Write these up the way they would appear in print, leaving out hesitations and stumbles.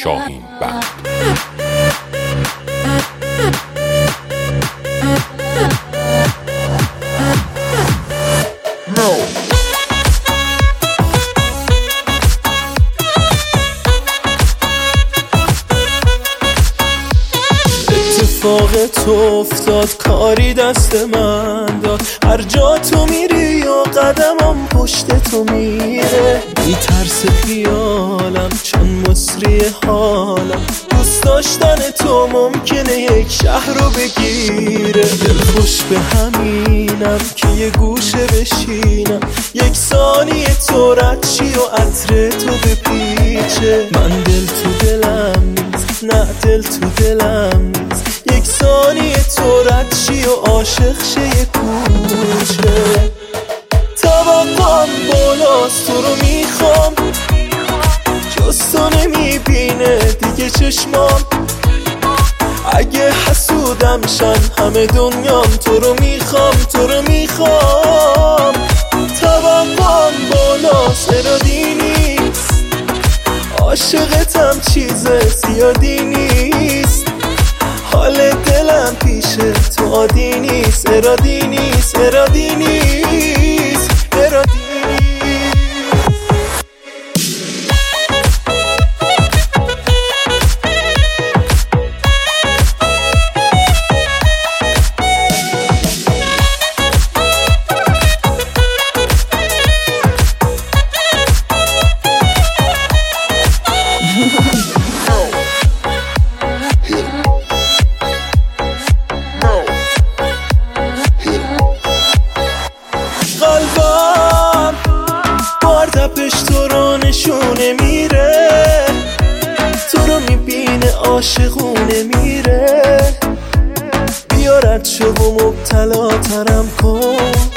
شاهین بند. اتفاق تو افتاد، کاری دست من داد، هر جا تو میری و قدمم پشت تو میره، بی ترس خیالم چون مصری حالم، دوست داشتن تو ممکنه یک شهر رو بگیره، دل خوش به همینم که یه گوشه بشینم، یک ثانیه تو رد شی و عطر تو بپیچه، من دل تو دلم نیست، نه دل تو دلم نیست، یک ثانیه تو رد شی و عاشق شه یه کوچه، توقعم بالاست تو رو میخوام، جز تو نمیبینه دیگه چشمام، اگه حسودم شن همه دنیام، تو رو میخوام تو رو میخوام، توقعم بالاست ارادی نیست، عاشقتم چیز زیادی نیست، حال دلم پیشه تو عادی نیست، ارادی نیست ارادی نیست ارادی نیست. قلبم باردپش تو رو نشونه میره، تو رو میبینه عاشقونه میره، بیا رد شو و مبتلا ترم کن،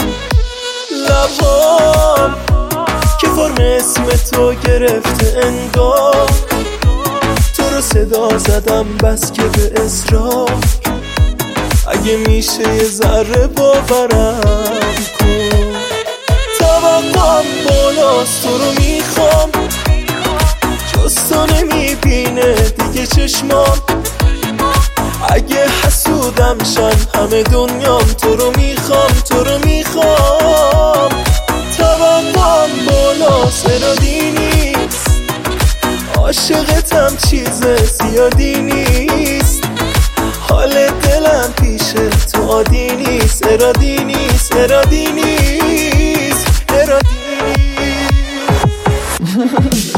لبام که فرم اسم تو گرفته انگار، تو رو صدا زدم بس که به اصرار، اگه میشه یه ذره باورم کن، توقعم بالاست تو رو میخوام، جز تو نمیبینه دیگه چشمام، اگه حسودم شن همه دنیام، تو رو میخوام تو رو میخوام، توقعم بالاست ارادی نیست، عاشقتم چیز زیادی نیست، حال دلم پیشه تو عادی نیست، ارادی نیست ارادی نیست ارادی نیست